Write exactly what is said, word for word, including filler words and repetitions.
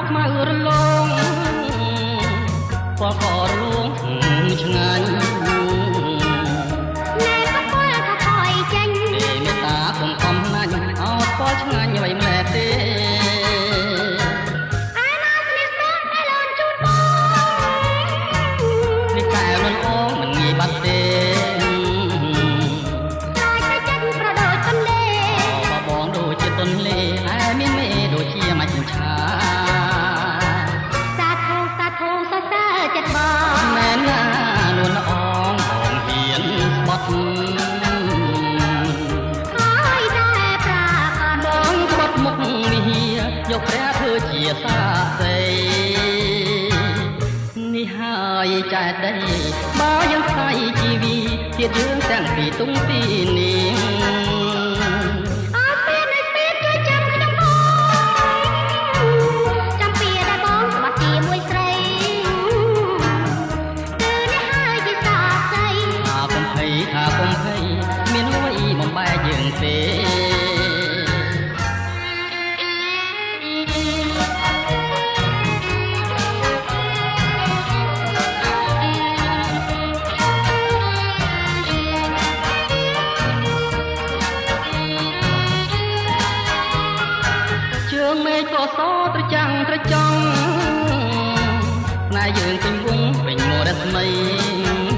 ខ្មៅរលោងពណ៌ក៏រលោងឆ្ងាញ់ណែក៏ពលថាថយចេញទេមេត្តាកុំខំណាញ់អោតពលឆ្ងាញ់អ្វីម្ល៉េះទេអាណាស្នេហ៍ស្ទងតែលូនជូនបងនេះកែលន់អងមិនងាយបាត់ទេតែចិត្តប្រដូចទន្លេបបងដូចជាទន្លេឯមានមេដូចជាមច្ឆាសាធុសាធុសរសើរចិត្តបងមែនណាលួនអងបងហ៊ានស្បត់ហើយតែប្រាកដបងស្បត់មុខវិហារយកព្រះធ្វើជាសាស័យនេះហើយចែកដីបើយើងស្័យជីវីទៀតយើងទាំងពីទុំពីនាងអើពេលនេះពេលជួយចាំខ្ញុំបងចាំពីដែលបងស្បត់ជាមួយស្រីគឺនេះហើយជាសាស័យថាកុំភ័យថាកុំភ័យមានអ្វីបំបែកយើងទេជើងមេឃក៏សត្រចាំងត្រចង់ផ្នែកយើងពេញវងពេញមរស្មី